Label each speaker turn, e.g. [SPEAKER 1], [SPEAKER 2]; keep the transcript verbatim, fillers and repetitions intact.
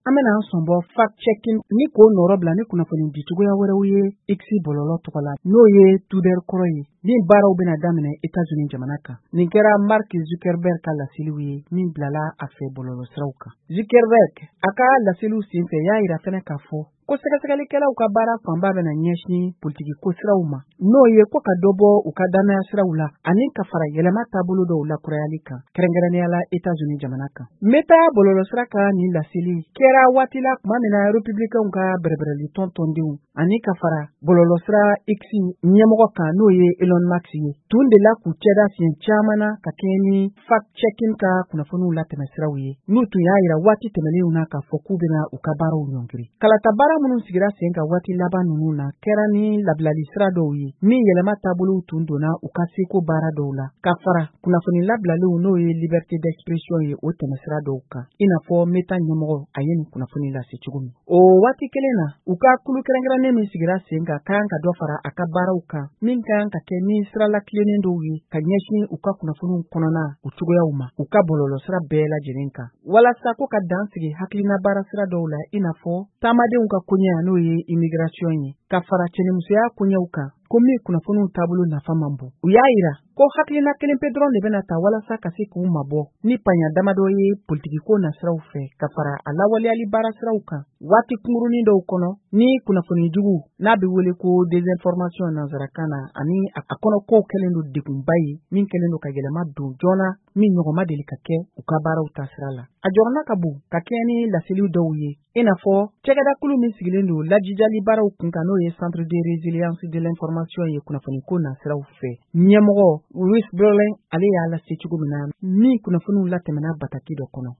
[SPEAKER 1] An bɛna an sɔnbɔ fact checking ni ko nɔrɔ bila ni kunnafoni di cogoya wɛrɛw ye X bɔlɔlɔ tɔgɔ la n'o ye Twitter kɔrɔ ye ni baaraw bɛna daminɛ États-Unis jamana kan. Nin kɛra Mark Zuckerberg ka laseliw ye min bilala a fɛ bɔlɔlɔ siraw kan. Zuckerberg a ka laseliw senfɛ y'a yira fɛnɛ k'a fɔ ko sɛgɛsɛgɛlikɛlaw ka baara fanba bɛna ɲɛsin politiki ko siraw ma n'o ye ko ka dɔ bɔ u ka danaya siraw la ani ka fara yɛlɛma taabolo dɔw la kurayali kan kɛrɛnkɛrɛnnenya la États-Unis jamana kan. Meta bɔlɔlɔsira ka nin laseli kɛra waati la tuma min na républicains ka bɛrɛbɛrɛli tɔntɔndenw ani ka fara bɔlɔlɔsira X ɲɛmɔgɔ kan n'o ye Elon Musk ye tun de la k'u cɛda fiɲɛ caman na ka kɛɲɛ ni fact checking ka kunnafoniw latɛmɛ siraw ye n'u tun y'a yira waati tɛmɛnenw na k'a fɔ k'u bɛna u ka baaraw ɲɔngiri. Kalata baara minnu sigira sen ka waati laban ninnu na kɛra ni labilali sira dɔw ye min yɛlɛma taabolow tun donna u ka seko baara dɔw la ka fara kunnafoni labilaliw n'o ye liberté d'expression ye o tɛmɛsira dɔw kan i n'a fɔ Meta ɲɛmɔgɔ a ye nin kunnafoni lase cogo min. O waati kelen na u ka kulu kɛrɛnkɛrɛnnen min sigira sen ka kan ka dɔ fara a ka baaraw kan min kan ka kɛ ni siralakilennen dɔw ye ka ɲɛsin u ka kunnafoniw kɔnɔna u cogoyaw ma u ka bɔlɔlɔsira bɛɛ lajɛlen kan walasa ko ka dan sigi hakilina baara sira dɔw la i n'a fɔ taamadenw ka koɲɛ n'o ye immigration ye ka fara cɛnimusoya koɲɛw kan ko min kunnafoniw taabolo nafa man bon. U y'a yira ko hakilina kelen pe dɔrɔn de bɛna ta walasa ka se k'u mabɔ ni panya damadɔ ye politikiko nasiraw fɛ ka fara a lawaleyali baara siraw kan waati kungurunin dɔw kɔnɔ ni kunnafoni jugu n'a bɛ wele ko désinformation nanzarakan na ani a kɔnɔ kow kɛlen don degunba ye min kɛlen don ka yɛlɛma don joona min ɲɔgɔn ma deli ka kɛ u ka baaraw taasira la. A jɔrɔna ka bon ka kɛɲɛ ni laseliw dɔw ye i n'a fɔ cɛkɛdakulu min sigilen don lajijali baaraw kun kan n'o ye Centre de résilience de l'information ye kunnafoniko nasiraw fɛ ɲɛmɔgɔ Louis Berlin ale y'a lase cogo min na min kunnafoniw latɛmɛna bataki dɔ kɔnɔ.